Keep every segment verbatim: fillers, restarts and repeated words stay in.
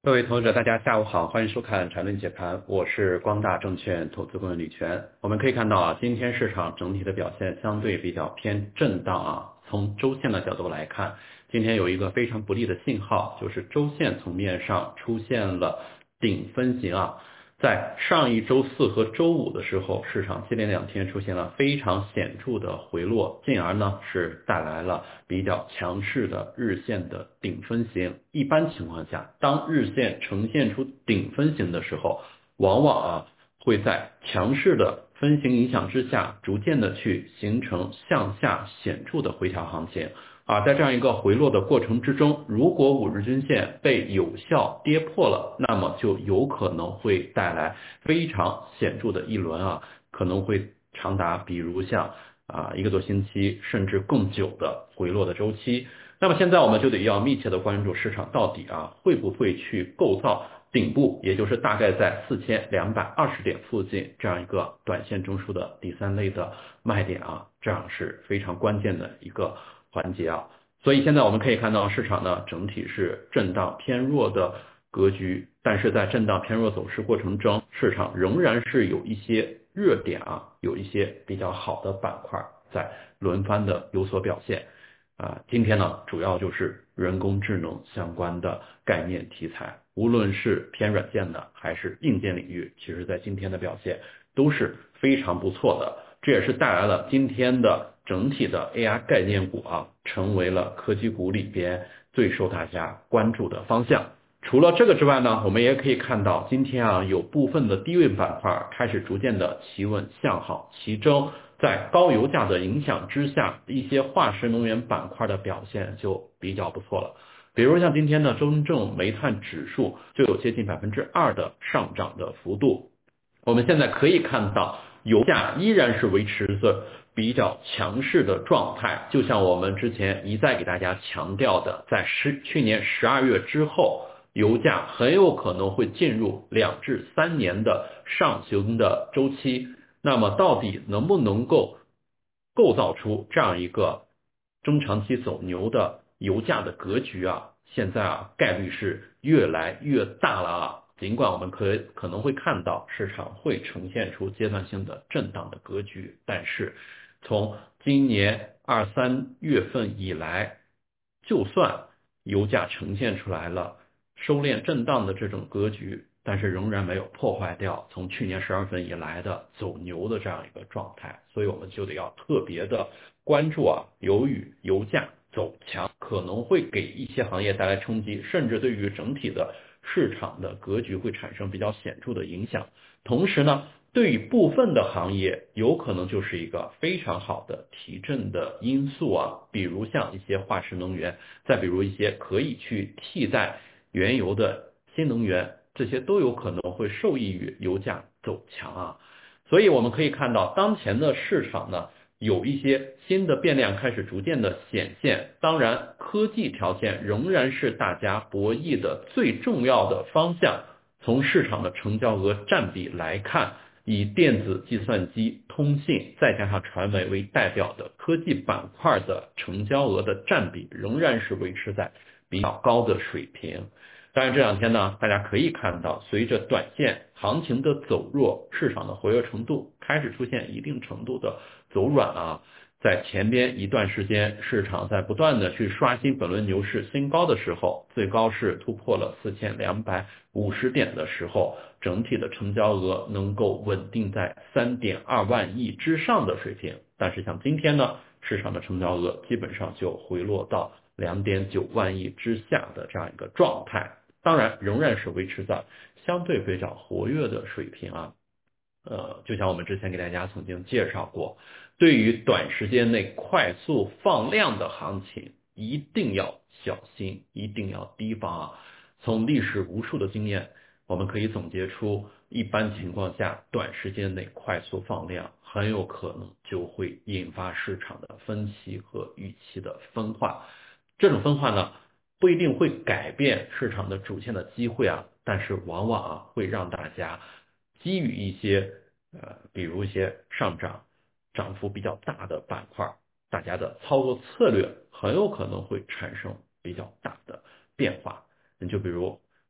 各位投资者，大家下午好，欢迎收看缠论解盘，我是光大证券投资顾问李全。我们可以看到啊，今天市场整体的表现相对比较偏震荡啊。从周线的角度来看，今天有一个非常不利的信号，就是周线层面上出现了顶分型啊。在上一周四和周五的时候，市场接连两天出现了非常显著的回落，进而呢是带来了比较强势的日线的顶分型。一般情况下，当日线呈现出顶分型的时候，往往啊会在强势的分型影响之下，逐渐的去形成向下显著的回调行情。啊，在这样一个回落的过程之中，如果五日均线被有效跌破了，那么就有可能会带来非常显著的一轮啊，可能会长达比如像啊一个多星期甚至更久的回落的周期。那么现在我们就得要密切的关注市场到底啊会不会去构造顶部，也就是大概在四千两百二十点附近这样一个短线中枢的第三类的卖点啊，这样是非常关键的一个环节啊。所以现在我们可以看到市场呢整体是震荡偏弱的格局，但是在震荡偏弱走势过程中，市场仍然是有一些热点啊，有一些比较好的板块在轮番的有所表现。啊，今天呢，主要就是人工智能相关的概念题材，无论是偏软件的还是硬件领域，其实在今天的表现都是非常不错的，这也是带来了今天的整体的 A I 概念股啊，成为了科技股里边最受大家关注的方向。除了这个之外呢，我们也可以看到今天啊，有部分的低位板块开始逐渐的企稳向好，其中在高油价的影响之下，一些化石能源板块的表现就比较不错了。比如像今天的中证煤炭指数就有接近百分之二的上涨的幅度。我们现在可以看到，油价依然是维持着比较强势的状态，就像我们之前一再给大家强调的，在十去年十二月之后，油价很有可能会进入两至三年的上行的周期。那么到底能不能够构造出这样一个中长期走牛的油价的格局啊？现在啊概率是越来越大了啊。尽管我们可可能会看到市场会呈现出阶段性的震荡的格局，但是从今年二三月份以来，就算油价呈现出来了收敛震荡的这种格局，但是仍然没有破坏掉从去年十二月份以来的走牛的这样一个状态，所以我们就得要特别的关注啊，由于油价走强可能会给一些行业带来冲击，甚至对于整体的市场的格局会产生比较显著的影响。同时呢，对于部分的行业有可能就是一个非常好的提振的因素啊，比如像一些化石能源，再比如一些可以去替代原油的新能源，这些都有可能会受益于油价走强啊。所以我们可以看到，当前的市场呢，有一些新的变量开始逐渐的显现。当然，科技条件仍然是大家博弈的最重要的方向。从市场的成交额占比来看，以电子、计算机、通信再加上传媒为代表的科技板块的成交额的占比仍然是维持在比较高的水平。当然这两天呢，大家可以看到，随着短线行情的走弱，市场的活跃程度开始出现一定程度的走软啊。在前边一段时间，市场在不断的去刷新本轮牛市新高的时候，最高是突破了四千两百五十点的时候，整体的成交额能够稳定在 三点二万亿之上的水平。但是像今天呢，市场的成交额基本上就回落到 两点九万亿之下的这样一个状态。当然仍然是维持在相对比较活跃的水平啊。呃，就像我们之前给大家曾经介绍过，对于短时间内快速放量的行情，一定要小心，一定要提防啊。从历史无数的经验，我们可以总结出，一般情况下，短时间内快速放量，很有可能就会引发市场的分歧和预期的分化。这种分化呢，不一定会改变市场的主线的机会啊，但是往往啊会让大家基于一些呃，比如一些上涨涨幅比较大的板块，大家的操作策略很有可能会产生比较大的变化。你就比如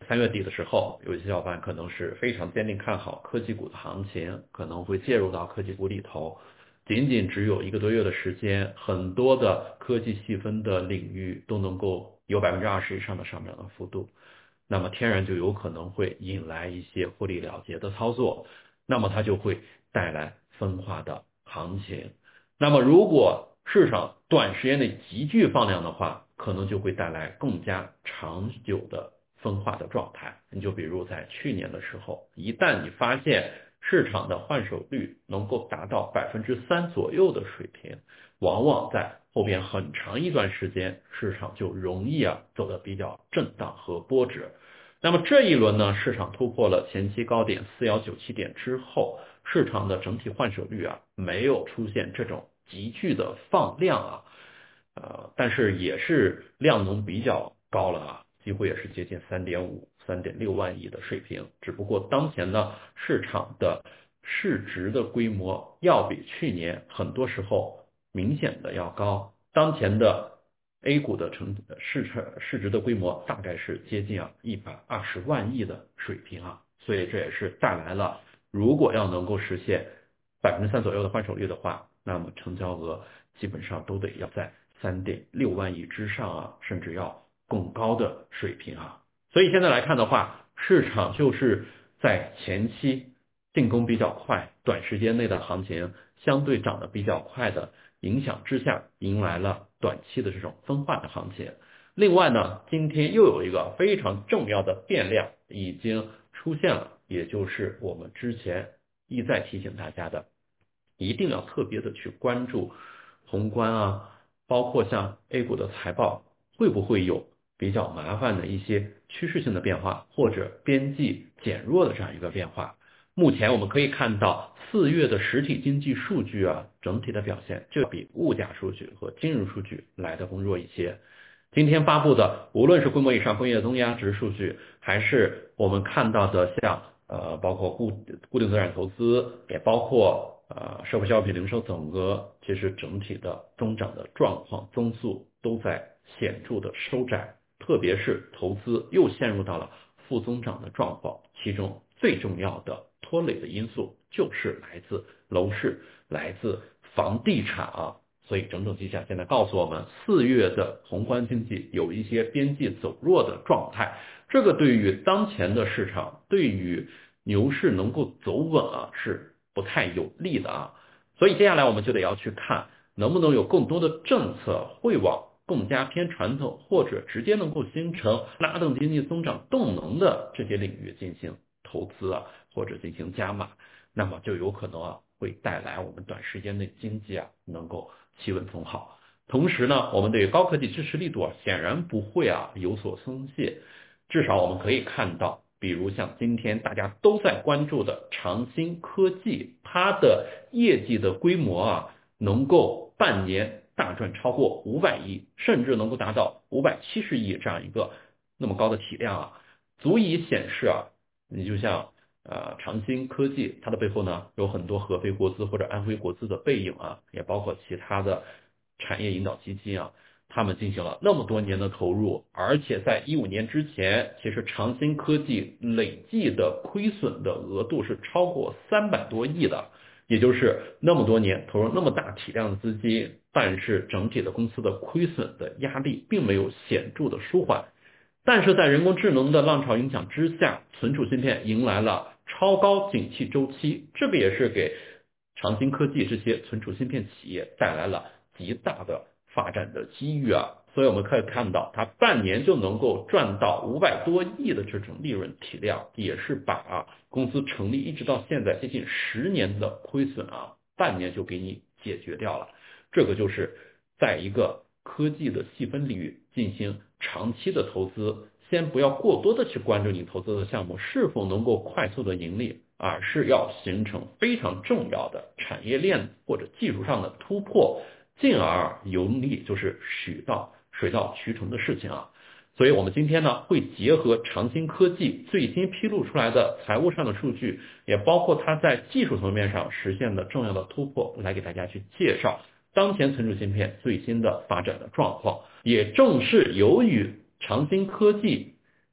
三月底的时候，有一些小伙伴可能是非常坚定看好科技股的行情，可能会介入到科技股里头。仅仅只有一个多月的时间，很多的科技细分的领域都能够有百分之二十以上的上涨的幅度，那么天然就有可能会引来一些获利了结的操作，那么它就会带来分化的行情。那么如果市场短时间内急剧放量的话，可能就会带来更加长久的分化的状态。你就比如在去年的时候，一旦你发现市场的换手率能够达到百分之三左右的水平，往往在后边很长一段时间，市场就容易啊走得比较震荡和波折。那么这一轮呢，市场突破了前期高点四一九七点之后，市场的整体换手率啊没有出现这种急剧的放量啊，呃，但是也是量能比较高了啊，几乎也是接近三点五、三点六万亿的水平。只不过当前呢，市场的市值的规模要比去年很多时候明显的要高。当前的 A 股的成市值市值的规模大概是接近啊一百二十万亿的水平啊，所以这也是带来了，如果要能够实现百分之三左右的换手率的话，那么成交额基本上都得要在三点六万亿之上啊，甚至要更高的水平啊。所以现在来看的话，市场就是在前期进攻比较快，短时间内的行情相对涨得比较快的影响之下，迎来了短期的这种分化的行情。另外呢，今天又有一个非常重要的变量已经出现了，也就是我们之前一再提醒大家的，一定要特别的去关注宏观啊，包括像 A 股的财报会不会有比较麻烦的一些趋势性的变化，或者边际减弱的这样一个变化。目前我们可以看到四月的实体经济数据啊，整体的表现就比物价数据和金融数据来得更弱一些。今天发布的无论是规模以上工业增压值数据，还是我们看到的像呃包括固固定资产投资，也包括呃社会消费品零售总额，其实整体的增长的状况增速都在显著的收窄，特别是投资又陷入到了负增长的状况，其中最重要的拖累的因素就是来自楼市，来自房地产啊。所以整整迹象现在告诉我们，四月的宏观经济有一些边际走弱的状态，这个对于当前的市场，对于牛市能够走稳啊是不太有利的啊。所以接下来我们就得要去看，能不能有更多的政策会往更加偏传统，或者直接能够形成拉动经济增长动能的这些领域进行投资啊，或者进行加码，那么就有可能啊会带来我们短时间内经济啊能够企稳从好。同时呢，我们对高科技支持力度啊显然不会啊有所松懈，至少我们可以看到，比如像今天大家都在关注的长兴科技，它的业绩的规模啊能够半年大赚超过五百亿，甚至能够达到五百七十亿这样一个那么高的体量啊，足以显示啊，你就像呃长兴科技，它的背后呢有很多合肥国资或者安徽国资的背影啊，也包括其他的产业引导基金啊，他们进行了那么多年的投入，而且在一五年之前，其实长兴科技累计的亏损的额度是超过三百多亿的，也就是那么多年投入那么大体量的资金，但是整体的公司的亏损的压力并没有显著的舒缓。但是在人工智能的浪潮影响之下，存储芯片迎来了超高景气周期，这个也是给长兴科技这些存储芯片企业带来了极大的发展的机遇啊。所以我们可以看到，它半年就能够赚到五百多亿的这种利润体量，也是把啊公司成立一直到现在接近十年的亏损啊，半年就给你解决掉了。这个就是在一个科技的细分领域进行长期的投资，先不要过多的去关注你投资的项目是否能够快速的盈利，而是要形成非常重要的产业链或者技术上的突破，进而盈利就是水到水到渠成的事情啊。所以我们今天呢会结合长兴科技最新披露出来的财务上的数据，也包括它在技术层面上实现的重要的突破，来给大家去介绍当前存储芯片最新的发展的状况。也正是由于长兴科技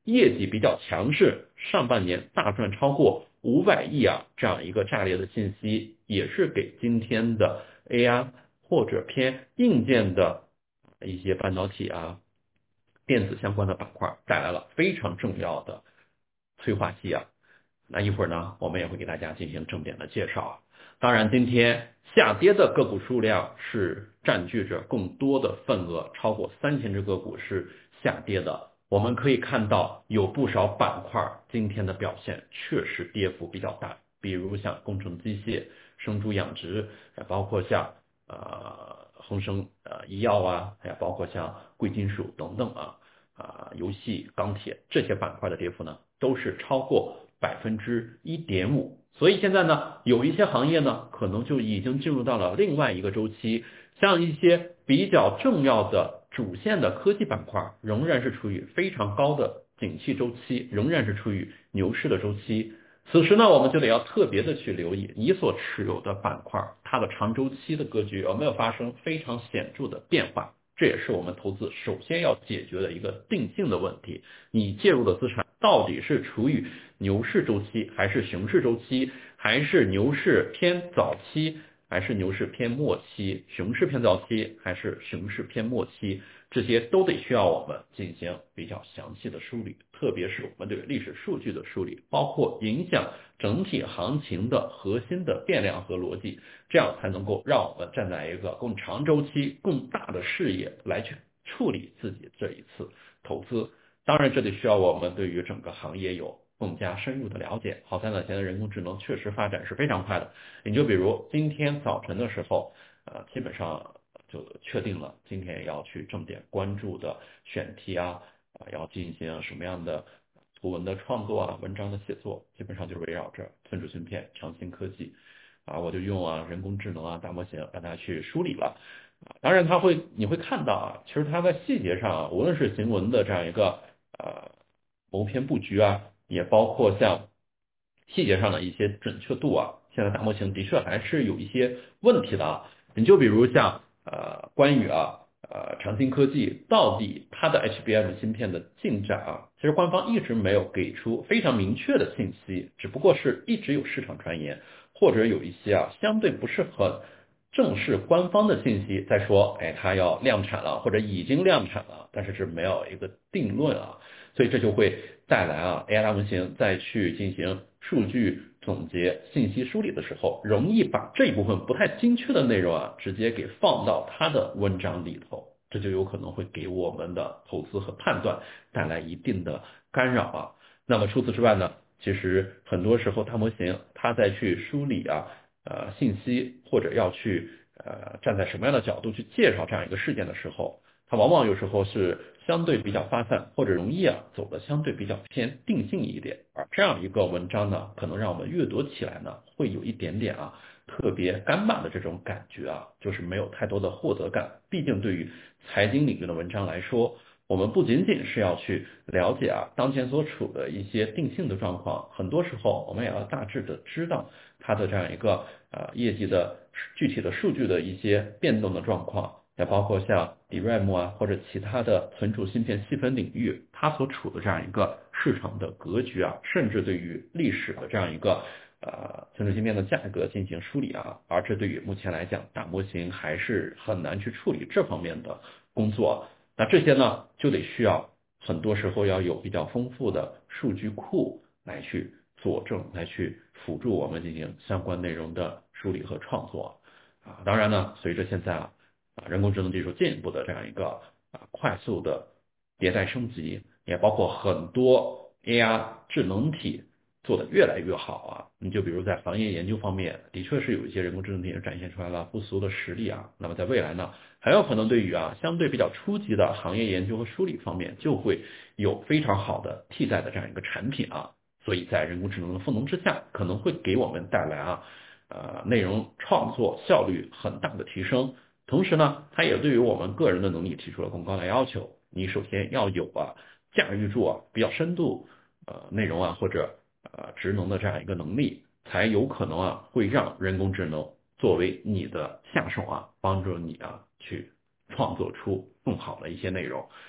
业绩比较强势，上半年大赚超过五百亿啊，这样一个炸裂的信息，也是给今天的 A I 或者偏硬件的一些半导体啊、电子相关的板块带来了非常重要的催化剂啊。那一会儿呢，我们也会给大家进行重点的介绍啊。当然，今天下跌的个股数量是占据着更多的份额，超过三千只个股是下跌的。我们可以看到有不少板块今天的表现确实跌幅比较大，比如像工程机械、生猪养殖，包括像呃恒生呃医药啊，还有包括像贵金属等等啊。啊、呃，游戏、钢铁这些板块的跌幅呢，都是超过百分之一点五。所以现在呢，有一些行业呢，可能就已经进入到了另外一个周期，像一些比较重要的主线的科技板块，仍然是处于非常高的景气周期，仍然是处于牛市的周期。此时呢，我们就得要特别的去留意你所持有的板块，它的长周期的格局有没有发生非常显著的变化。这也是我们投资首先要解决的一个定性的问题。你介入的资产到底是处于牛市周期，还是熊市周期，还是牛市偏早期，还是牛市偏末期，熊市偏早期，还是熊市偏末期，这些都得需要我们进行比较详细的梳理，特别是我们对历史数据的梳理，包括影响整体行情的核心的变量和逻辑，这样才能够让我们站在一个更长周期、更大的视野来去处理自己这一次投资。当然，这里需要我们对于整个行业有更加深入的了解。好在呢，现在人工智能确实发展是非常快的。你就比如今天早晨的时候，呃，基本上就确定了今天要去重点关注的选题啊，啊，要进行什么样的图文的创作啊，文章的写作，基本上就是围绕着存储芯片、长芯科技。啊，我就用啊人工智能啊大模型让它去梳理了。啊，当然它会你会看到啊，其实它在细节上啊，无论是行文的这样一个呃谋篇布局啊，也包括像细节上的一些准确度啊，现在大模型的确还是有一些问题的啊。你就比如像呃关于啊呃长芯科技到底它的 H B M 芯片的进展啊，其实官方一直没有给出非常明确的信息，只不过是一直有市场传言，或者有一些啊相对不是很正式官方的信息在说，哎，它要量产了，或者已经量产了，但是是没有一个定论啊，所以这就会带来啊 A I 大模型再去进行数据总结、信息梳理的时候，容易把这一部分不太精确的内容啊，直接给放到它的文章里头，这就有可能会给我们的投资和判断带来一定的干扰啊。那么除此之外呢，其实很多时候大模型它在去梳理啊。呃信息，或者要去呃站在什么样的角度去介绍这样一个事件的时候，它往往有时候是相对比较发散，或者容易啊走的相对比较偏定性一点。而这样一个文章呢，可能让我们阅读起来呢，会有一点点啊特别干巴的这种感觉啊，就是没有太多的获得感。毕竟对于财经领域的文章来说，我们不仅仅是要去了解啊当前所处的一些定性的状况，很多时候我们也要大致的知道它的这样一个呃业绩的具体的数据的一些变动的状况，也包括像 D R A M 啊或者其他的存储芯片细分领域，它所处的这样一个市场的格局啊，甚至对于历史的这样一个呃存储芯片的价格进行梳理啊，而这对于目前来讲，大模型还是很难去处理这方面的工作。那这些呢，就得需要很多时候要有比较丰富的数据库来去佐证，来去辅助我们进行相关内容的梳理和创作啊。当然呢，随着现在啊啊人工智能技术进一步的这样一个啊快速的迭代升级，也包括很多 A I 智能体做得越来越好啊。你就比如在行业研究方面，的确是有一些人工智能体展现出来了不俗的实力啊。那么在未来呢，很有可能对于啊相对比较初级的行业研究和梳理方面，就会有非常好的替代的这样一个产品啊。所以在人工智能的赋能之下，可能会给我们带来啊呃内容创作效率很大的提升。同时呢，它也对于我们个人的能力提出了更高的要求。你首先要有啊驾驭住啊比较深度呃内容啊或者呃职能的这样一个能力，才有可能啊会让人工智能作为你的下手啊，帮助你啊去创作出更好的一些内容。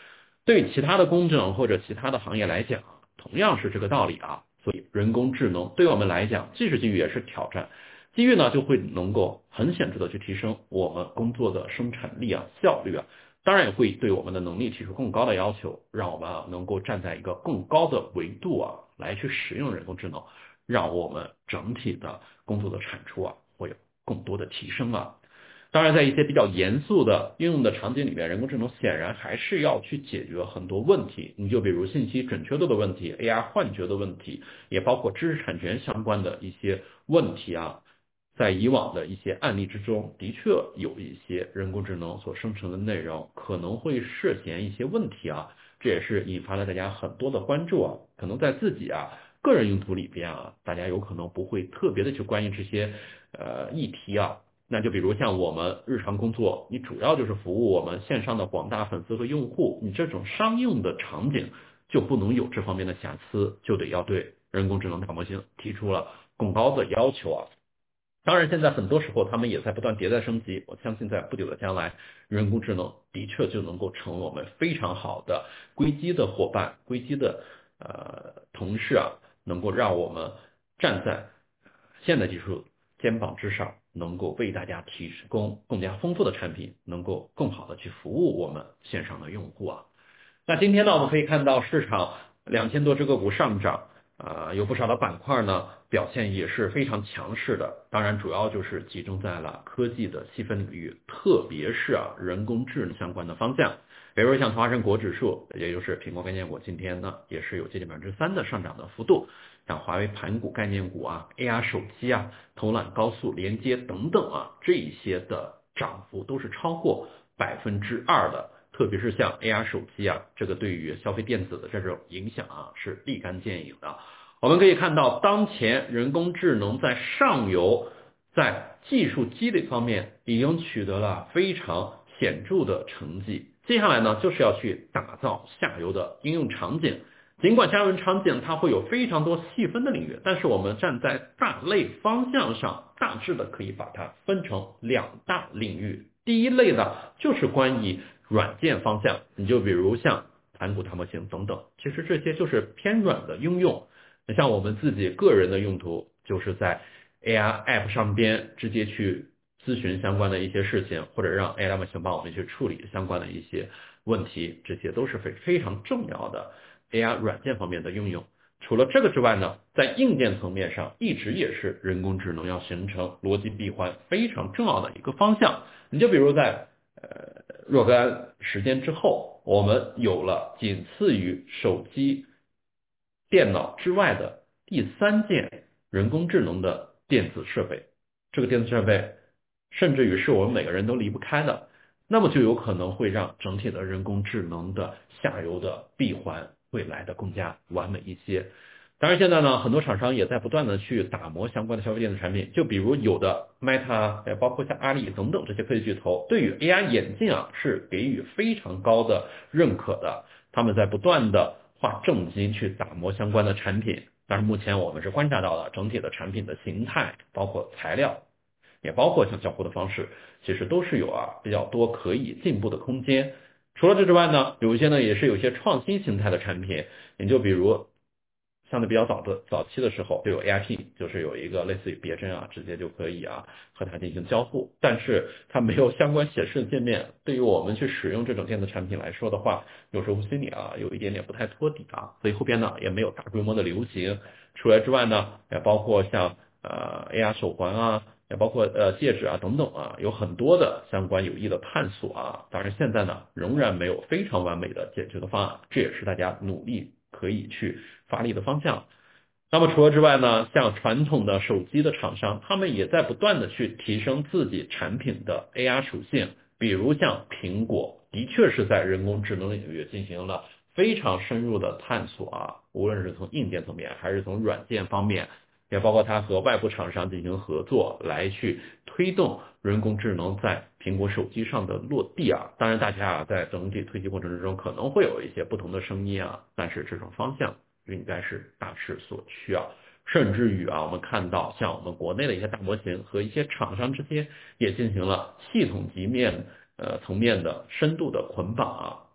对于其他的工种或者其他的行业来讲，同样是这个道理啊。所以人工智能对我们来讲，既是机遇也是挑战。机遇呢，就会能够很显著的去提升我们工作的生产力啊、效率啊，当然也会对我们的能力提出更高的要求，让我们啊能够站在一个更高的维度啊来去使用人工智能，让我们整体的工作的产出啊会有更多的提升啊。当然，在一些比较严肃的应用的场景里面，人工智能显然还是要去解决很多问题。你就比如信息准确度的问题、A R 幻觉的问题，也包括知识产权相关的一些问题啊。在以往的一些案例之中，的确有一些人工智能所生成的内容可能会涉嫌一些问题啊，这也是引发了大家很多的关注啊。可能在自己啊个人用途里边啊，大家有可能不会特别的去关心这些呃议题啊。那就比如像我们日常工作，你主要就是服务我们线上的广大粉丝和用户，你这种商用的场景就不能有这方面的瑕疵，就得要对人工智能大模型提出了更高的要求啊。当然，现在很多时候他们也在不断迭代升级。我相信在不久的将来，人工智能的确就能够成为我们非常好的硅基的伙伴、硅基的呃同事啊，能够让我们站在现代技术肩膀之上，能够为大家提供更加丰富的产品，能够更好的去服务我们线上的用户啊。那今天呢，我们可以看到市场两千多只个股上涨，呃，有不少的板块呢表现也是非常强势的。当然，主要就是集中在了科技的细分领域，特别是啊人工智能相关的方向。比如像华盛国指数，也就是苹果概念股，今天呢也是有接近百分之三的上涨的幅度。像华为盘股概念股啊、A R 手机啊、投揽高速连接等等啊，这一些的涨幅都是超过百分之二的。特别是像 A R 手机啊，这个对于消费电子的这种影响啊，是立竿见影的。我们可以看到，当前人工智能在上游在技术积累方面已经取得了非常显著的成绩。接下来呢，就是要去打造下游的应用场景。尽管下游场景它会有非常多细分的领域，但是我们站在大类方向上，大致的可以把它分成两大领域。第一类呢，就是关于软件方向，你就比如像盘古大模型等等，其实这些就是偏软的应用。像我们自己个人的用途，就是在 A R App 上边直接去咨询相关的一些事情，或者让 A I 大模型帮我们去处理相关的一些问题，这些都是非非常重要的 A R 软件方面的应用。除了这个之外呢，在硬件层面上，一直也是人工智能要形成逻辑闭环非常重要的一个方向。你就比如在呃若干时间之后，我们有了仅次于手机、电脑之外的第三件人工智能的电子设备，这个电子设备甚至于是我们每个人都离不开的，那么就有可能会让整体的人工智能的下游的闭环会来得更加完美一些。当然，现在呢，很多厂商也在不断的去打磨相关的消费电子产品，就比如有的 Meta，也包括像阿里等等这些科技巨头，对于 A R 眼镜啊是给予非常高的认可的，他们在不断的花重金去打磨相关的产品。但是目前我们是观察到了整体的产品的形态，包括材料，也包括像交互的方式，其实都是有啊比较多可以进步的空间。除了这之外呢，有一些呢也是有一些创新形态的产品，也就比如相对比较早的早期的时候，就有 A I P， 就是有一个类似于别针啊，直接就可以啊和它进行交互，但是它没有相关显示的界面，对于我们去使用这种电子产品来说的话，有时候心里啊有一点点不太托底啊，所以后边呢也没有大规模的流行。除了之外呢，也包括像呃 A R 手环啊，也包括呃戒指啊等等啊，有很多的相关有益的探索啊。当然现在呢仍然没有非常完美的解决的方案，这也是大家努力可以去发力的方向。那么除了之外呢，像传统的手机的厂商，他们也在不断的去提升自己产品的 A R 属性，比如像苹果，的确是在人工智能领域进行了非常深入的探索啊，无论是从硬件层面还是从软件方面，也包括它和外部厂商进行合作，来去推动人工智能在苹果手机上的落地啊。当然，大家啊在整体推进过程之中可能会有一些不同的声音啊，但是这种方向应该是大势所趋啊。甚至于啊，我们看到像我们国内的一些大模型和一些厂商之间也进行了系统级面呃层面的深度的捆绑啊。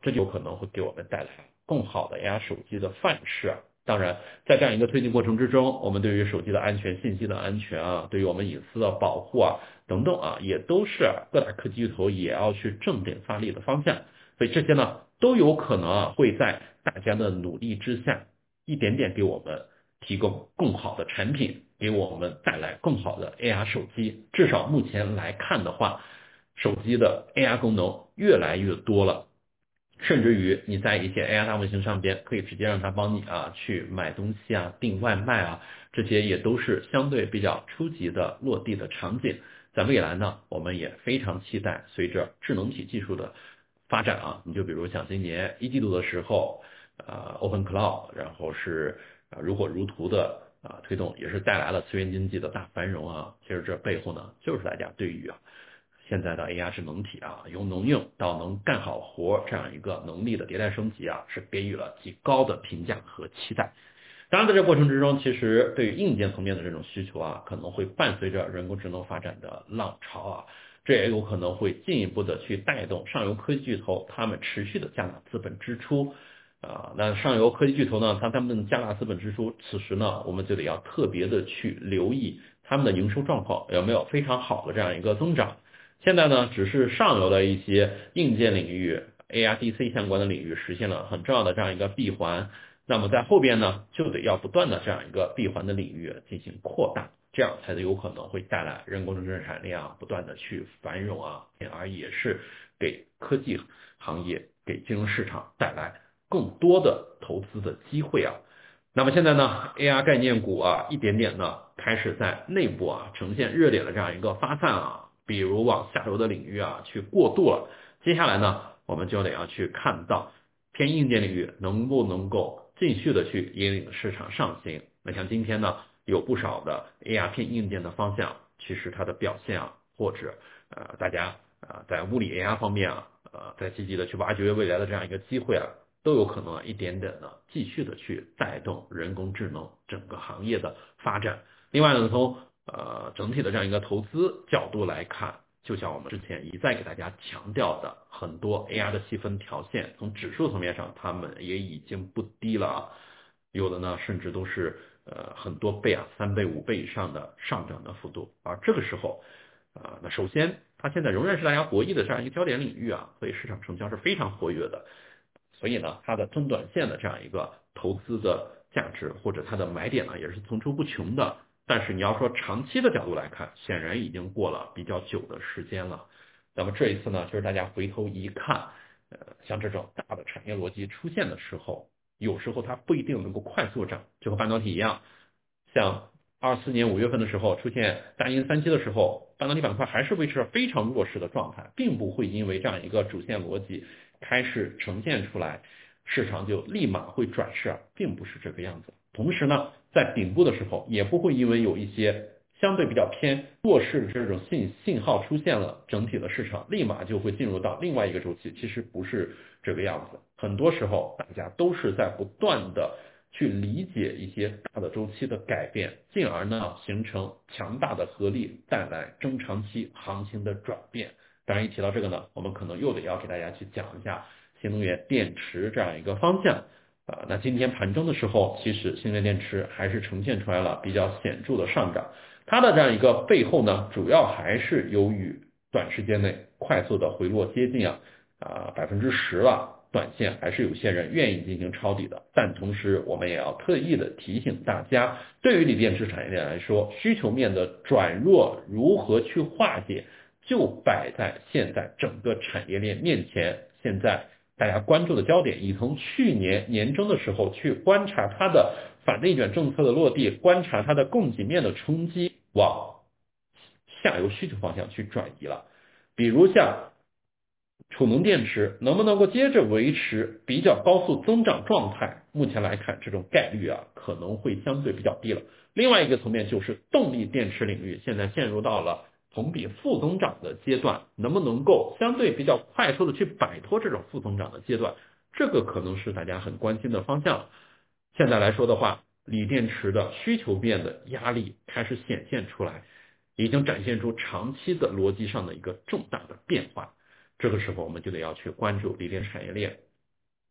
这就有可能会给我们带来更好的 A R 手机的范式啊。当然，在这样一个推进过程之中，我们对于手机的安全、信息的安全啊，对于我们隐私的保护啊等等啊，也都是各大科技巨头也要去重点发力的方向。所以这些呢，都有可能啊会在大家的努力之下，一点点给我们提供更好的产品，给我们带来更好的 A R 手机。至少目前来看的话，手机的 A R 功能越来越多了。甚至于你在一些 A R 大模型上边，可以直接让它帮你啊去买东西啊、订外卖啊，这些也都是相对比较初级的落地的场景。在未来呢，我们也非常期待随着智能体技术的发展啊，你就比如像今年一季度的时候，呃 Open Cloud，然后是啊如火如荼的啊推动，也是带来了次元经济的大繁荣啊。其实这背后呢，就是大家对于啊现在的 A R 智能体啊，由能用到能干好活这样一个能力的迭代升级啊，是给予了极高的评价和期待。当然，在这过程之中，其实对于硬件层面的这种需求啊，可能会伴随着人工智能发展的浪潮啊，这也有可能会进一步的去带动上游科技巨头他们持续的加大资本支出。啊，那上游科技巨头呢，它他们加大资本支出，此时呢，我们就得要特别的去留意他们的营收状况有没有非常好的这样一个增长。现在呢，只是上游的一些硬件领域 A R D C 相关的领域实现了很重要的这样一个闭环，那么在后边呢，就得要不断的这样一个闭环的领域进行扩大，这样才有可能会带来人工智能产业啊不断的去繁荣啊，进而也是给科技行业、给金融市场带来更多的投资的机会啊。那么现在呢 ，A R 概念股啊，一点点呢开始在内部啊呈现热点的这样一个发散啊，比如往下游的领域啊去过渡了。接下来呢，我们就得要去看到偏硬件领域能不能够继续的去引领市场上行。那像今天呢，有不少的 A R 偏硬件的方向，其实它的表现啊，或者呃大家啊、呃、在物理 A R 方面啊，呃在积极的去挖掘未来的这样一个机会啊。都有可能啊一点点的继续的去带动人工智能整个行业的发展。另外呢，从呃整体的这样一个投资角度来看，就像我们之前一再给大家强调的，很多 A R 的细分条线，从指数层面上，他们也已经不低了啊，有的呢甚至都是呃很多倍啊，三倍、五倍以上的上涨的幅度。而这个时候，啊、呃，那首先它现在仍然是大家博弈的这样一个焦点领域啊，所以市场成交是非常活跃的。所以呢，它的中短线的这样一个投资的价值或者它的买点呢，也是层出不穷的。但是你要说长期的角度来看，显然已经过了比较久的时间了。那么这一次呢，就是大家回头一看，呃，像这种大的产业逻辑出现的时候，有时候它不一定能够快速涨，就和半导体一样，像二四年五月份的时候出现大阴三期的时候，半导体板块还是维持着非常弱势的状态，并不会因为这样一个主线逻辑开始呈现出来，市场就立马会转势，并不是这个样子。同时呢，在顶部的时候，也不会因为有一些相对比较偏弱势的这种信信号出现了，整体的市场立马就会进入到另外一个周期。其实不是这个样子，很多时候大家都是在不断的去理解一些大的周期的改变，进而呢形成强大的合力，带来中长期行情的转变。当然，一提到这个呢，我们可能又得要给大家去讲一下新能源电池这样一个方向。啊，那今天盘中的时候，其实新能源电池还是呈现出来了比较显著的上涨。它的这样一个背后呢，主要还是由于短时间内快速的回落接近啊啊百分之十了。短线还是有些人愿意进行抄底的，但同时我们也要特意的提醒大家，对于锂电池产业链来说，需求面的转弱如何去化解，就摆在现在整个产业链面前。现在大家关注的焦点，已从去年年中的时候去观察它的反内卷政策的落地，观察它的供给面的冲击，往下游需求方向去转移了。比如像储能电池能不能够接着维持比较高速增长状态？目前来看，这种概率啊可能会相对比较低了。另外一个层面就是动力电池领域现在陷入到了同比负增长的阶段，能不能够相对比较快速的去摆脱这种负增长的阶段？这个可能是大家很关心的方向。现在来说的话，锂电池的需求面的压力开始显现出来，已经展现出长期的逻辑上的一个重大的变化。这个时候我们就得要去关注锂电产业链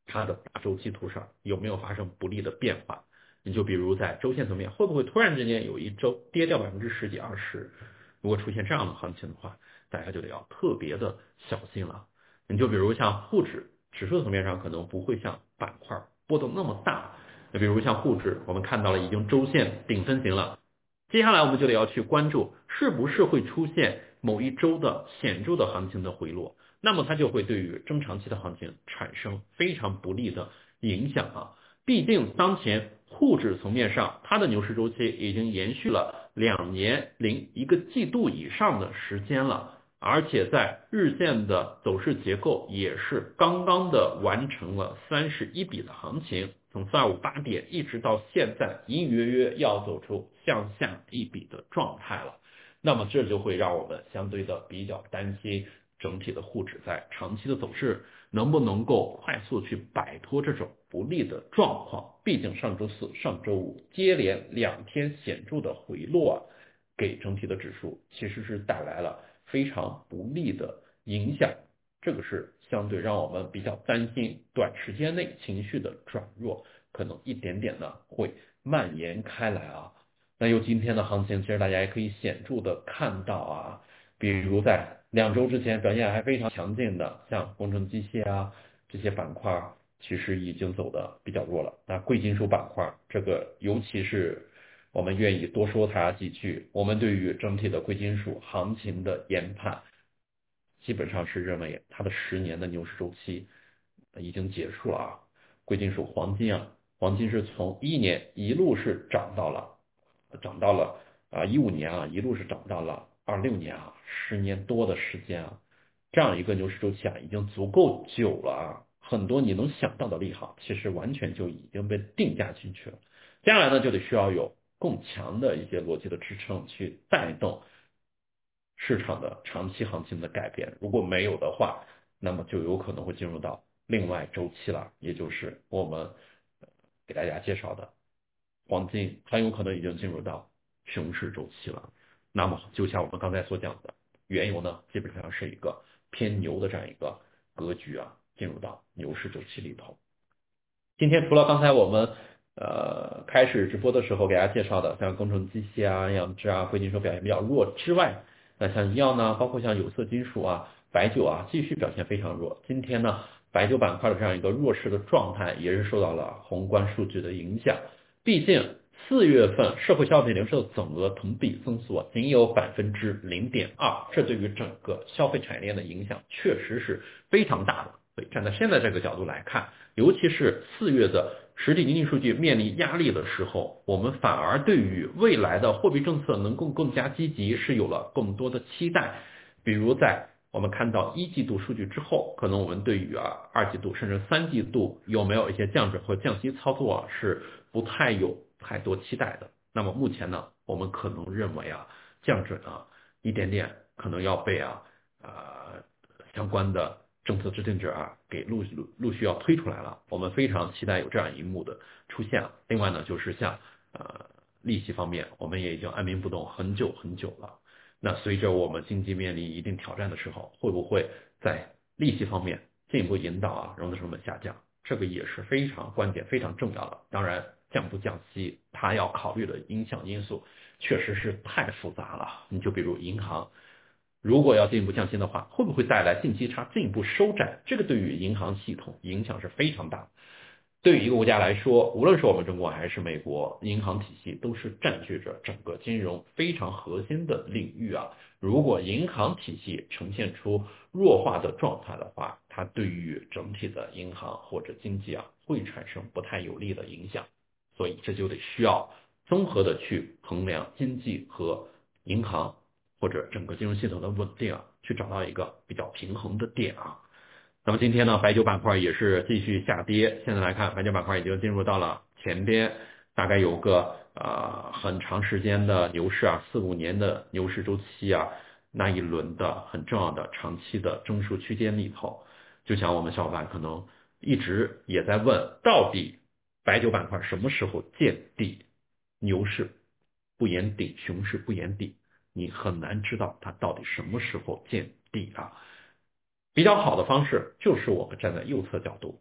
它的大周期图上有没有发生不利的变化。你就比如在周线层面，会不会突然之间有一周跌掉百分之十几二十？如果出现这样的行情的话，大家就得要特别的小心了。你就比如像沪指指数层面上可能不会像板块波动那么大，就比如像沪指，我们看到了已经周线顶分型了，接下来我们就得要去关注是不是会出现某一周的显著的行情的回落，那么它就会对于中长期的行情产生非常不利的影响啊。毕竟当前沪指层面上，它的牛市周期已经延续了两年零一个季度以上的时间了，而且在日线的走势结构也是刚刚的完成了三十一笔的行情，从四二五八点一直到现在，隐隐约约要走出向下一笔的状态了。那么这就会让我们相对的比较担心整体的沪指在长期的走势能不能够快速去摆脱这种不利的状况。毕竟上周四、上周五接连两天显著的回落啊，给整体的指数其实是带来了非常不利的影响。这个是相对让我们比较担心，短时间内情绪的转弱可能一点点的会蔓延开来啊。那由今天的行情，其实大家也可以显著的看到啊，比如在两周之前表现还非常强劲的，像工程机械啊这些板块，其实已经走的比较弱了。那贵金属板块，这个尤其是我们愿意多说它几句，我们对于整体的贵金属行情的研判，基本上是认为它的十年的牛市周期已经结束了啊。贵金属黄金啊，黄金是从一一年一路是涨到了。涨到了啊一五年啊，一路是涨到了二六年啊，十年多的时间啊，这样一个牛市周期啊，已经足够久了啊，很多你能想到的利好，其实完全就已经被定价进去了。接下来呢，就得需要有更强的一些逻辑的支撑去带动市场的长期行情的改变。如果没有的话，那么就有可能会进入到另外周期了，也就是我们给大家介绍的。黄金很有可能已经进入到熊市周期了。那么，就像我们刚才所讲的，原油呢，基本上是一个偏牛的这样一个格局啊，进入到牛市周期里头。今天除了刚才我们呃开始直播的时候给大家介绍的，像工程机械啊、养殖啊、贵金属表现比较弱之外，那像医药呢，包括像有色金属啊、白酒啊，继续表现非常弱。今天呢，白酒板块的这样一个弱势的状态，也是受到了宏观数据的影响。毕竟四月份社会消费零售总额同比增速仅有百分之零点二，这对于整个消费产业链的影响确实是非常大的。所以站在现在这个角度来看，尤其是四月的实体经济数据面临压力的时候，我们反而对于未来的货币政策能够更加积极是有了更多的期待。比如在我们看到一季度数据之后，可能我们对于啊二季度甚至三季度有没有一些降准和降息操作啊是不太有太多期待的。那么目前呢，我们可能认为啊降准啊一点点可能要被啊呃相关的政策制定者啊给陆续陆陆续要推出来了。我们非常期待有这样一幕的出现。另外呢，就是像呃利息方面，我们也已经按兵不动很久很久了。那随着我们经济面临一定挑战的时候，会不会在利息方面进一步引导啊融资成本下降？这个也是非常关键、非常重要的。当然，降不降息，它要考虑的影响因素确实是太复杂了。你就比如银行，如果要进一步降息的话，会不会带来信息差进一步收窄？这个对于银行系统影响是非常大的。对于一个国家来说，无论是我们中国还是美国，银行体系都是占据着整个金融非常核心的领域啊。如果银行体系呈现出弱化的状态的话，它对于整体的银行或者经济啊会产生不太有利的影响。所以这就得需要综合的去衡量经济和银行或者整个金融系统的稳定啊，去找到一个比较平衡的点啊。那么今天呢，白酒板块也是继续下跌。现在来看，白酒板块已经进入到了前边，大概有个呃很长时间的牛市啊，四五年的牛市周期啊，那一轮的很重要的长期的中枢区间里头。就像我们小伙伴可能一直也在问，到底白酒板块什么时候见底？牛市不言底，熊市不言底，你很难知道它到底什么时候见底啊。比较好的方式就是我们站在右侧角度，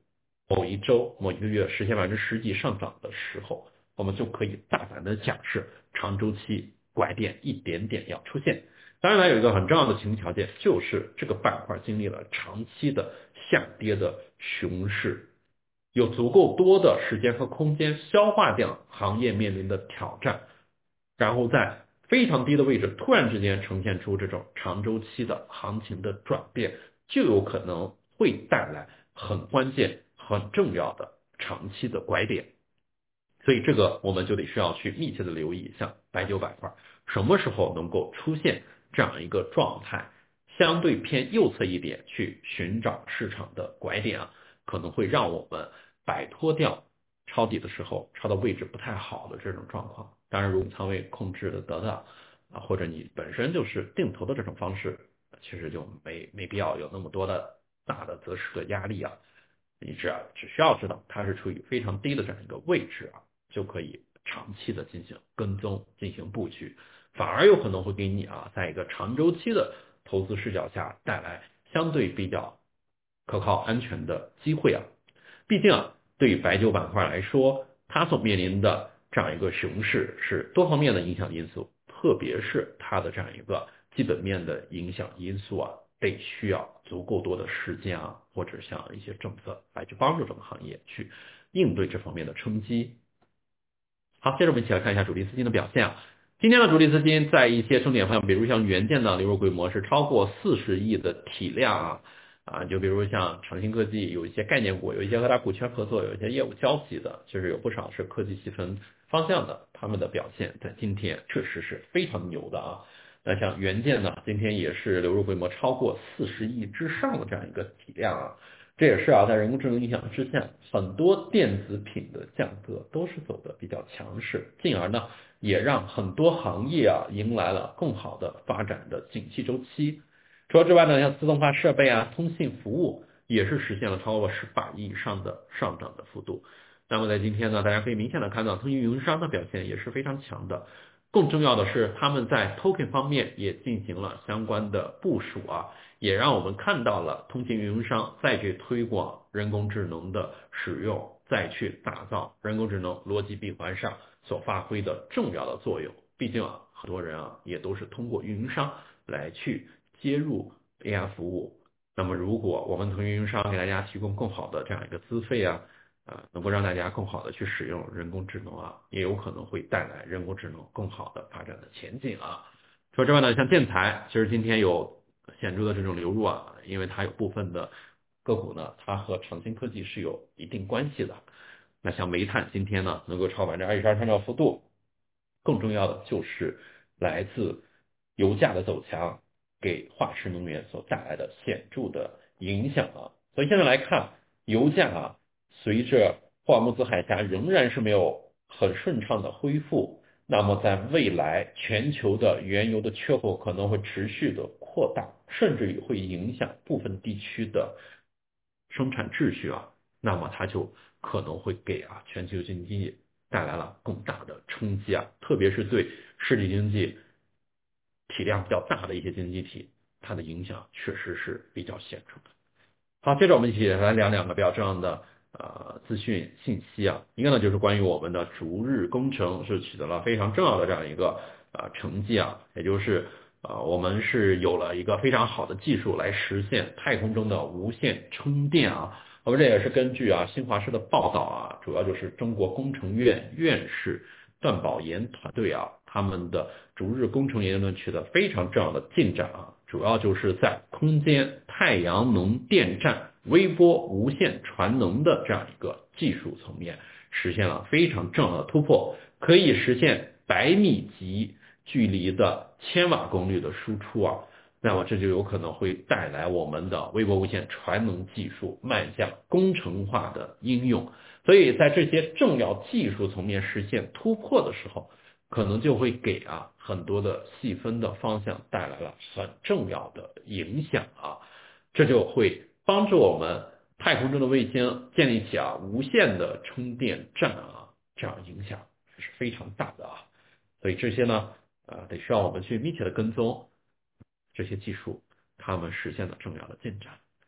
某一周、某一个月实现百分之十几上涨的时候，我们就可以大胆的假设长周期拐点一点点要出现。当然了，有一个很重要的前提条件，就是这个板块经历了长期的下跌的熊市，有足够多的时间和空间消化掉行业面临的挑战，然后在非常低的位置突然之间呈现出这种长周期的行情的转变，就有可能会带来很关键、很重要的长期的拐点。所以这个我们就得需要去密切的留意，像白酒板块什么时候能够出现这样一个状态，相对偏右侧一点去寻找市场的拐点啊，可能会让我们摆脱掉抄底的时候抄到位置不太好的这种状况。当然，如果仓位控制的得当啊，或者你本身就是定投的这种方式，其实就没没必要有那么多的大的择时的压力啊。你只要只需要知道它是处于非常低的这样一个位置啊，就可以长期的进行跟踪、进行布局，反而有可能会给你啊，在一个长周期的投资视角下带来相对比较可靠、安全的机会啊。毕竟啊，对于白酒板块来说，它所面临的这样一个熊市是多方面的影响因素，特别是它的这样一个基本面的影响因素啊，得需要足够多的时间啊，或者像一些政策来去帮助这个行业去应对这方面的冲击。好，接着我们一起来看一下主力资金的表现啊。今天的主力资金在一些重点方向，比如像元件的流入规模是超过四十亿的体量啊，啊，就比如像长兴科技有一些概念股，有一些和它股权合作，有一些业务交集的，其实有不少是科技细分方向的，他们的表现在今天确实是非常牛的啊。那像元件呢，今天也是流入规模超过四十亿之上的这样一个体量啊。这也是啊，在人工智能影响之下，很多电子品的价格都是走的比较强势，进而呢，也让很多行业啊迎来了更好的发展的景气周期。除了之外呢，像自动化设备啊、通信服务也是实现了超过十八亿以上的上涨的幅度。那么在今天呢，大家可以明显的看到，通信运营商的表现也是非常强的。更重要的是，他们在 token 方面也进行了相关的部署啊。也让我们看到了通信运营商再去推广人工智能的使用，再去打造人工智能逻辑闭环上所发挥的重要的作用。毕竟啊，很多人啊也都是通过运营商来去接入 A I 服务。那么如果我们从运营商给大家提供更好的这样一个资费啊，啊，能够让大家更好的去使用人工智能啊，也有可能会带来人工智能更好的发展的前景啊。除此之外呢，像建材，其实今天有显著的这种流入啊，因为它有部分的个股呢，它和长兴科技是有一定关系的。那像煤炭今天呢，能够超百分之二十二上涨幅度，更重要的就是来自油价的走强给化石能源所带来的显著的影响啊。所以现在来看，油价啊，随着霍尔木兹海峡仍然是没有很顺畅的恢复。那么在未来，全球的原油的缺口可能会持续的扩大，甚至于会影响部分地区的生产秩序啊。那么它就可能会给啊全球经济带来了更大的冲击啊，特别是对实体经济体量比较大的一些经济体，它的影响确实是比较显著的。好，接着我们一起来聊两个比较重要的呃资讯信息啊，一个呢就是关于我们的逐日工程是取得了非常重要的这样一个呃成绩啊，也就是呃我们是有了一个非常好的技术来实现太空中的无线充电啊，我们这也是根据啊新华社的报道啊，主要就是中国工程院院士段宝岩团队啊，他们的逐日工程研究取得非常重要的进展啊，主要就是在空间太阳能电站微波无线传能的这样一个技术层面实现了非常重要的突破，可以实现百米级距离的千瓦功率的输出啊，那么这就有可能会带来我们的微波无线传能技术迈向工程化的应用。所以在这些重要技术层面实现突破的时候，可能就会给啊很多的细分的方向带来了很重要的影响啊，这就会帮助我们太空中的卫星建立起啊无线的充电站啊，这样影响是非常大的啊。所以这些呢，呃，得需要我们去密切的跟踪这些技术，他们实现的重要的进展。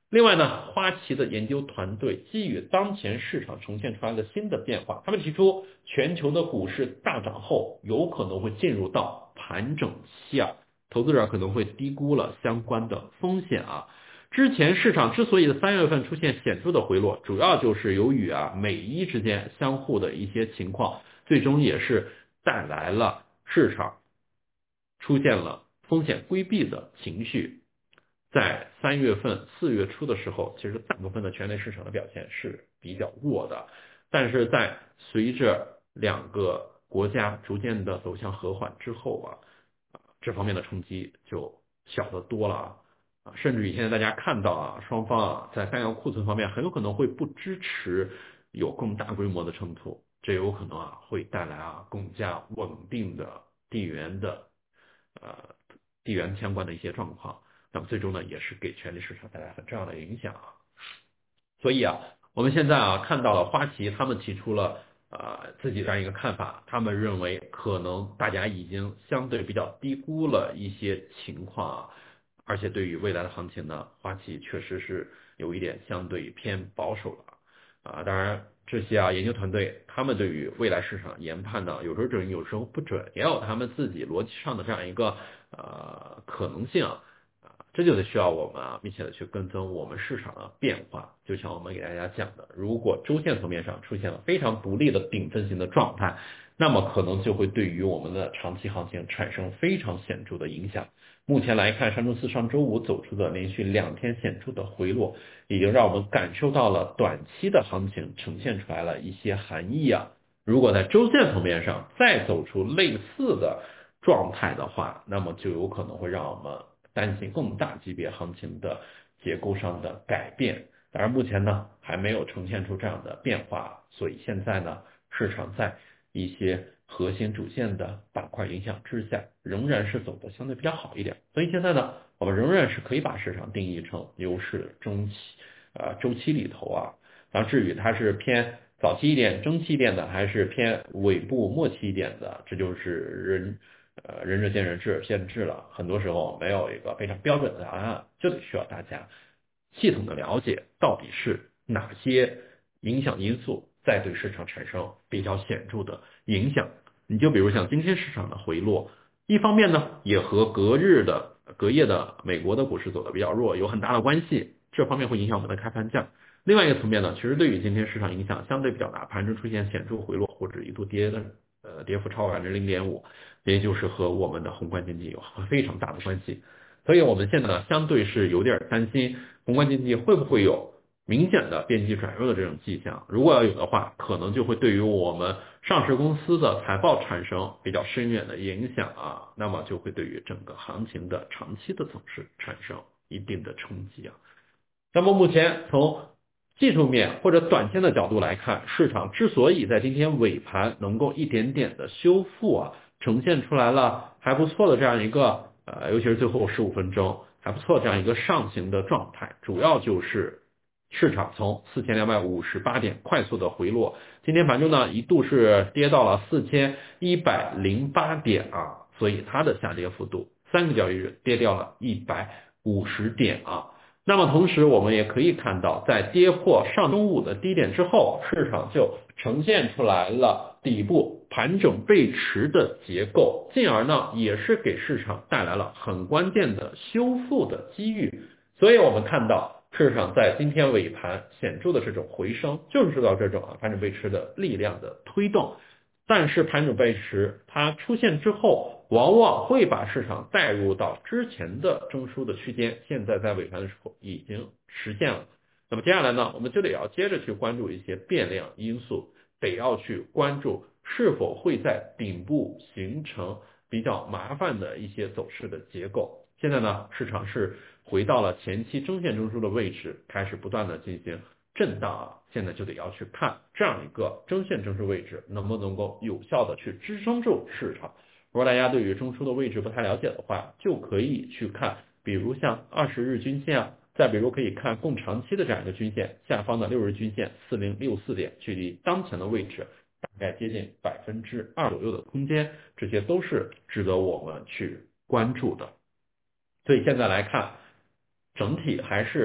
另外呢，花旗的研究团队基于当前市场呈现出来的新的变化，他们提出全球的股市大涨后，有可能会进入到盘整期啊，投资者可能会低估了相关的风险啊。之前市场之所以在三月份出现显著的回落，主要就是由于啊美伊之间相互的一些情况，最终也是带来了市场出现了风险规避的情绪。在三月份、四月初的时候，其实大部分的权类市场的表现是比较弱的，但是在随着两个国家逐渐的走向和缓之后啊，这方面的冲击就小得多了啊。啊，甚至于现在大家看到啊，双方啊在弹药库存方面很有可能会不支持有更大规模的冲突，这有可能啊会带来啊更加稳定的地缘的呃地缘相关的一些状况。那么最终呢，也是给权力市场带来很重要的影响啊。所以啊，我们现在啊看到了花旗他们提出了呃自己这样一个看法，他们认为可能大家已经相对比较低估了一些情况啊，而且对于未来的行情呢，花旗确实是有一点相对偏保守了啊。当然，这些啊研究团队他们对于未来市场研判呢，有时候准，有时候不准，也有他们自己逻辑上的这样一个呃可能性啊。这就得需要我们啊密切的去跟踪我们市场的变化。就像我们给大家讲的，如果周线层面上出现了非常不利的顶分型的状态，那么可能就会对于我们的长期行情产生非常显著的影响。目前来看，上周四、上周五走出的连续两天显著的回落，已经让我们感受到了短期的行情呈现出来了一些含义啊。如果在周线层面上再走出类似的状态的话，那么就有可能会让我们担心更大级别行情的结构上的改变。当然，目前呢还没有呈现出这样的变化，所以现在呢市场在一些核心主线的板块影响之下，仍然是走的相对比较好一点。所以现在呢，我们仍然是可以把市场定义成牛市中期呃周期里头啊。然后至于它是偏早期一点、中期一点的，还是偏尾部末期一点的，这就是人呃仁者见仁，智者见智了。很多时候没有一个非常标准的答案，就得需要大家系统的了解到底是哪些影响因素在对市场产生比较显著的影响。你就比如像今天市场的回落，一方面呢也和隔日的隔夜的美国的股市走的比较弱有很大的关系，这方面会影响我们的开盘价。另外一个层面呢，其实对于今天市场影响相对比较大，盘中出现显著回落或者一度跌的呃跌幅超过百分之零点五，也就是和我们的宏观经济有非常大的关系。所以我们现在呢，相对是有点担心宏观经济会不会有明显的边际转弱的这种迹象。如果要有的话，可能就会对于我们上市公司的财报产生比较深远的影响啊，那么就会对于整个行情的长期的走势产生一定的冲击啊。那么目前从技术面或者短线的角度来看，市场之所以在今天尾盘能够一点点的修复啊，呈现出来了还不错的这样一个呃，尤其是最后十五分钟还不错这样一个上行的状态，主要就是市场从四千两百五十八点快速的回落，今天盘中呢一度是跌到了四千一百零八点啊，所以它的下跌幅度三个交易日跌掉了一百五十点啊。那么同时我们也可以看到，在跌破上周五的低点之后，市场就呈现出来了底部盘整背驰的结构，进而呢也是给市场带来了很关键的修复的机遇。所以我们看到市场在今天尾盘显著的这种回升，就是受到这种啊盘整背驰的力量的推动。但是盘整背驰它出现之后，往往会把市场带入到之前的中枢的区间，现在在尾盘的时候已经实现了。那么接下来呢，我们就得要接着去关注一些变量因素，得要去关注是否会在顶部形成比较麻烦的一些走势的结构。现在呢，市场是回到了前期中线中枢的位置，开始不断的进行震荡啊，现在就得要去看这样一个中线中枢位置能不能够有效的去支撑住市场。如果大家对于中枢的位置不太了解的话，就可以去看，比如像二十日均线啊，再比如可以看更长期的这样一个均线，下方的六日均线四零六四点，距离当前的位置大概接近百分之二左右的空间，这些都是值得我们去关注的。所以现在来看，整体还是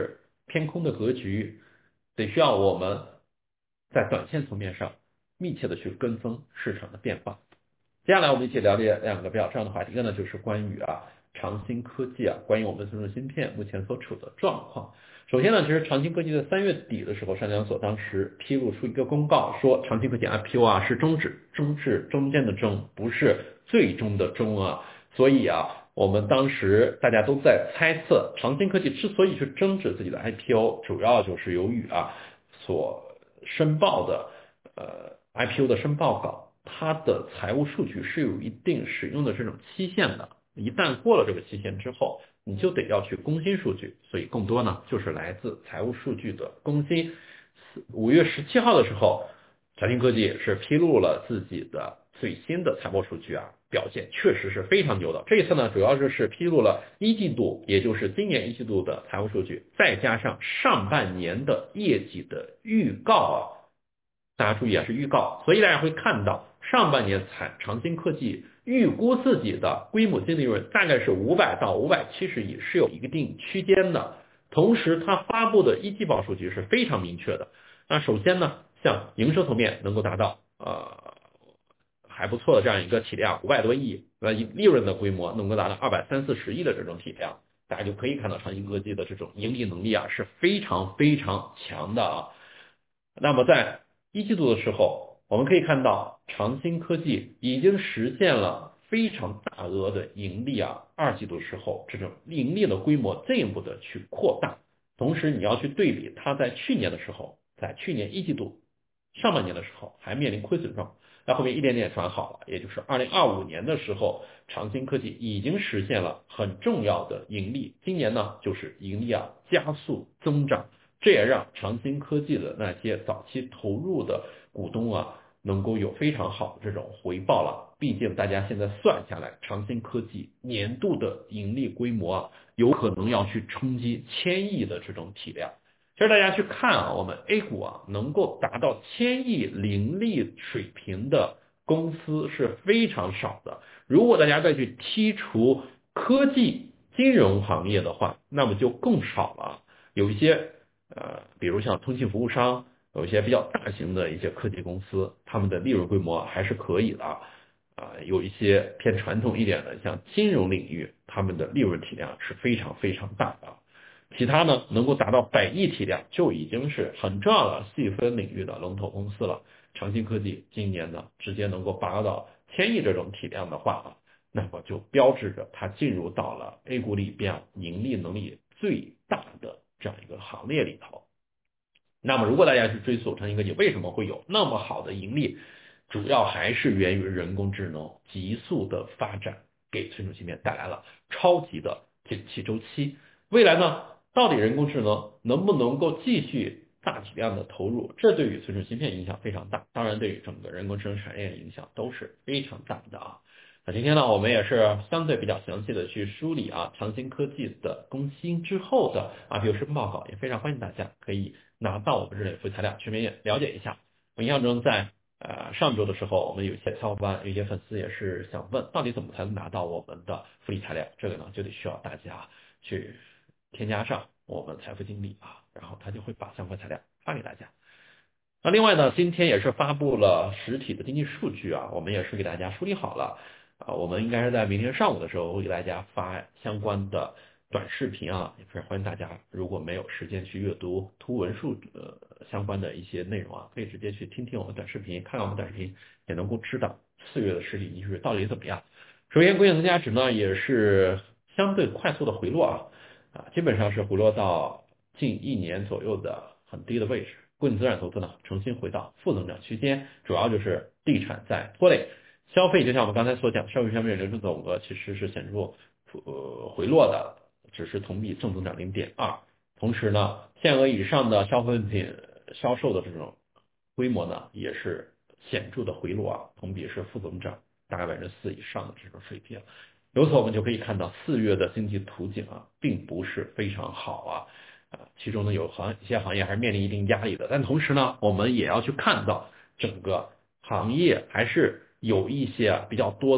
偏空的格局，得需要我们在短线层面上密切的去跟踪市场的变化。接下来我们一起了解两个比较重要的话题，一个呢就是关于啊长兴科技啊，关于我们的存储芯片目前所处的状况。首先呢，其实长兴科技在三月底的时候，上交所当时披露出一个公告，说长兴科技 I P O 啊是终止，终止中间的终，不是最终的终啊。所以啊，我们当时大家都在猜测，长兴科技之所以去终止自己的 I P O， 主要就是由于啊所申报的呃 I P O 的申报稿，它的财务数据是有一定使用的这种期限的，一旦过了这个期限之后，你就得要去更新数据，所以更多呢就是来自财务数据的更新。五月十七号的时候，长兴科技是披露了自己的最新的财报数据啊，表现确实是非常牛的。这一次呢，主要就是披露了一季度，也就是今年一季度的财务数据，再加上上半年的业绩的预告啊。大家注意啊，是预告，所以大家会看到上半年产长兴科技预估自己的规模净利润大概是五百到五百七十亿，是有一定区间的。同时，它发布的一季报数据是非常明确的。那首先呢，像营收层面能够达到呃还不错的这样一个体量，五百多亿，那利润的规模能够达到二百三四十亿的这种体量，大家就可以看到长兴科技的这种盈利能力啊是非常非常强的啊。那么在一季度的时候，我们可以看到长兴科技已经实现了非常大额的盈利啊，二季度时候这种盈利的规模进一步的去扩大。同时你要去对比它在去年的时候，在去年一季度上半年的时候还面临亏损状，那后面一点点转好了，也就是二零二五年的时候，长兴科技已经实现了很重要的盈利，今年呢就是盈利啊加速增长。这也让长兴科技的那些早期投入的股东啊，能够有非常好的这种回报了。毕竟大家现在算下来，长兴科技年度的盈利规模啊，有可能要去冲击千亿的这种体量。其实大家去看啊，我们 A 股啊，能够达到千亿盈利水平的公司是非常少的。如果大家再去剔除科技、金融行业的话，那么就更少了。有一些呃，比如像通信服务商，有一些比较大型的一些科技公司，他们的利润规模还是可以的啊。呃，有一些偏传统一点的，像金融领域，他们的利润体量是非常非常大的。其他呢，能够达到百亿体量，就已经是很重要的细分领域的龙头公司了。长兴科技今年呢，直接能够拔到千亿这种体量的话啊，那么就标志着它进入到了 A 股里边盈利能力最大的这样一个行列里头。那么如果大家去追溯长兴科技为什么会有那么好的盈利，主要还是源于人工智能急速的发展，给存储芯片带来了超级的景气周期。未来呢，到底人工智能能不能够继续大体量的投入，这对于存储芯片影响非常大，当然对于整个人工智能产业影响都是非常大的啊。那今天呢，我们也是相对比较详细的去梳理啊长兴科技的更新之后的啊 I P O申报告，也非常欢迎大家可以拿到我们这里复习材料，全面了解一下。我印象中在呃上周的时候，我们有一些小伙伴、有一些粉丝也是想问，到底怎么才能拿到我们的复利材料？这个呢，就得需要大家去添加上我们财富经理啊，然后他就会把相关材料发给大家。那另外呢，今天也是发布了实体的经济数据啊，我们也是给大家梳理好了啊，我们应该是在明天上午的时候会给大家发相关的短视频啊，也非常欢迎大家，如果没有时间去阅读图文数呃相关的一些内容啊，可以直接去听听我们短视频，看看我们短视频，也能够知道四月的实体经济数据到底怎么样。首先，硅线增加值呢也是相对快速的回落啊，啊，基本上是回落到近一年左右的很低的位置。固定资产投资呢，重新回到负增长区间，主要就是地产在拖累，消费就像我们刚才所讲，社会消费流出总额其实是显著呃回落的，只是同比正增长 零点二。同时呢，限额以上的消费品销售的这种规模呢，也是显著的回落啊，同比是负增长大概百分之四以上的这种水平。由此我们就可以看到四月的经济图景啊，并不是非常好啊。啊，其中呢有行一些行业还是面临一定压力的，但同时呢，我们也要去看到整个行业还是有一些啊比较多的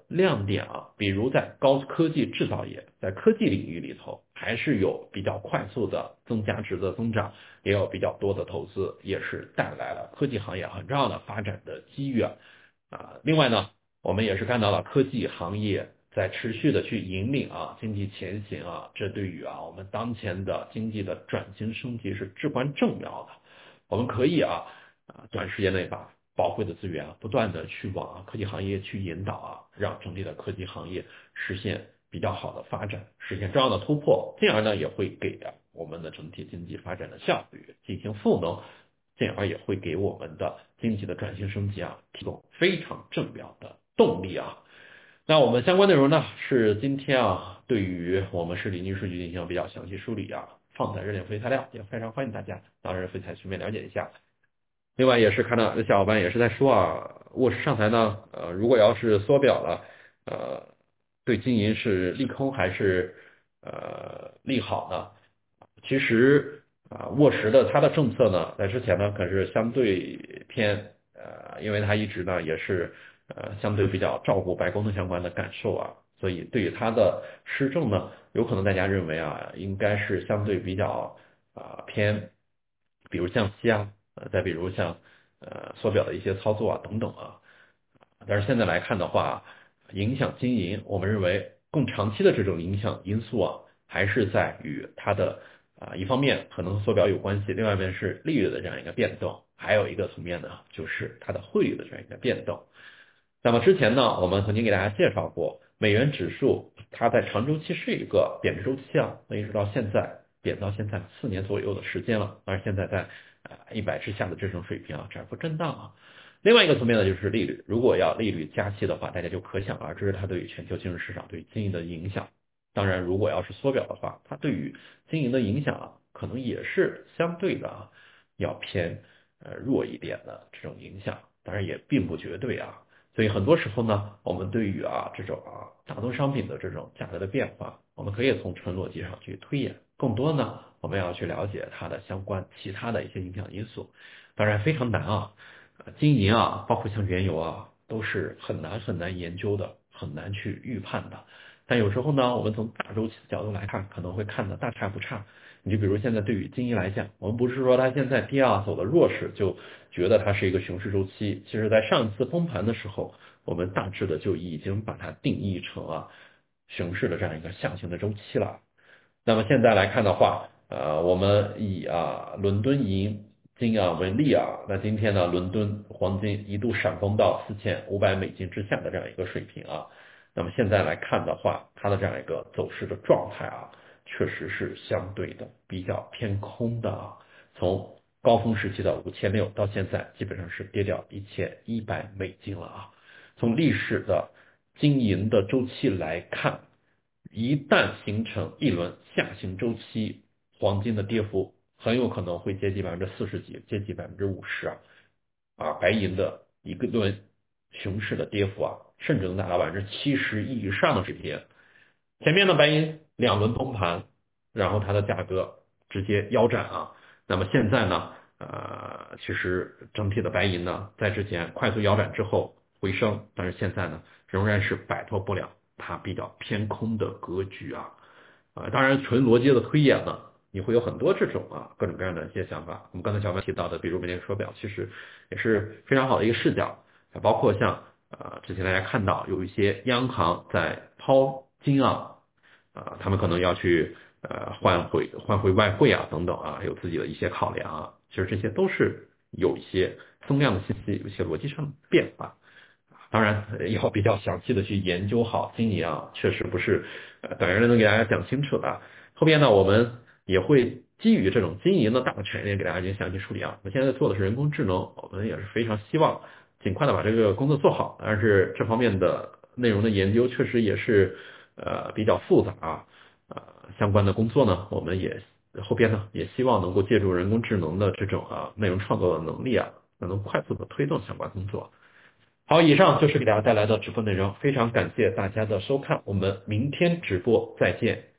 亮点啊，比如在高科技制造业，在科技领域里头，还是有比较快速的增加值的增长，也有比较多的投资，也是带来了科技行业很重要的发展的机遇啊。啊，另外呢，我们也是看到了科技行业在持续的去引领啊经济前行啊，这对于啊我们当前的经济的转型升级是至关重要的。我们可以啊啊短时间内把宝贵的资源啊不断的去往啊科技行业去引导啊，让整体的科技行业实现比较好的发展，实现重要的突破，进而呢也会给啊我们的整体经济发展的效率进行赋能，进而也会给我们的经济的转型升级啊提供非常正面的动力啊。那我们相关内容呢是今天啊对于我们市里经济数据进行比较详细梳理啊，放在热点分析材料，也非常欢迎大家到热点分析材全面了解一下。另外也是看到有小伙伴也是在说啊，卧室上台呢，呃，如果要是缩表了，呃，对金银是利空还是呃利好呢？其实啊，沃什的他的政策呢，在之前呢可是相对偏呃，因为他一直呢也是呃相对比较照顾白宫的相关的感受啊，所以对于他的施政呢，有可能大家认为啊，应该是相对比较啊、偏，比如降息啊，呃，再比如像呃缩表的一些操作啊等等啊，但是现在来看的话，影响经营，我们认为更长期的这种影响因素啊，还是在于它的啊、一方面可能和缩表有关系，另外一面是利率的这样一个变动，还有一个层面呢，就是它的汇率的这样一个变动。那么之前呢，我们曾经给大家介绍过，美元指数它在长周期是一个贬值周期啊，那一直到现在贬到现在四年左右的时间了，而现在在呃一百之下的这种水平啊，窄幅震荡啊。另外一个层面呢，就是利率，如果要利率加息的话，大家就可想而知它对于全球金融市场对经营的影响。当然，如果要是缩表的话，它对于经营的影响啊，可能也是相对的啊，要偏呃弱一点的这种影响，当然也并不绝对啊。所以很多时候呢，我们对于啊这种啊大宗商品的这种价格的变化，我们可以从纯逻辑上去推演，更多呢，我们要去了解它的相关其他的一些影响因素。当然非常难啊，呃金银啊，包括像原油啊，都是很难很难研究的，很难去预判的。但有时候呢，我们从大周期的角度来看，可能会看得大差不差。你就比如现在对于金银来讲，我们不是说它现在跌啊走的弱势，就觉得它是一个熊市周期。其实在上一次崩盘的时候，我们大致的就已经把它定义成啊熊市的这样一个下行的周期了。那么现在来看的话，呃，我们以啊伦敦银金啊为例啊，那今天呢，伦敦黄金一度闪崩到四千五百美金之下的这样一个水平啊。那么现在来看的话，它的这样一个走势的状态啊，确实是相对的比较偏空的啊。从高峰时期的五千六到现在，基本上是跌掉一千一百美金了啊。从历史的经营的周期来看，一旦形成一轮下行周期，黄金的跌幅很有可能会接近百分之四十几，接近百分之五十啊！啊，白银的一个轮熊市的跌幅啊，甚至能达到百分之七十以上的水平。前面的白银两轮崩盘，然后它的价格直接腰斩啊。那么现在呢，呃，其实整体的白银呢，在之前快速腰斩之后回升，但是现在呢，仍然是摆脱不了它比较偏空的格局啊。啊，当然纯逻辑的推演呢，你会有很多这种啊各种各样的一些想法。我们刚才小白提到的，比如美联储手表，其实也是非常好的一个视角，包括像呃之前大家看到有一些央行在抛金啊，啊他们可能要去呃换回换回外汇啊等等啊，有自己的一些考量啊，其实这些都是有一些增量的信息，有一些逻辑上的变化。当然要比较详细的去研究好金银啊，确实不是呃短时间能给大家讲清楚的。后边呢，我们也会基于这种金银的大的产业链给大家进行详细梳理啊。我们现在做的是人工智能，我们也是非常希望尽快的把这个工作做好，但是这方面的内容的研究确实也是呃比较复杂啊，呃相关的工作呢，我们也后边呢也希望能够借助人工智能的这种啊内容创作的能力啊，能快速的推动相关工作。好，以上就是给大家带来的直播内容，非常感谢大家的收看，我们明天直播再见。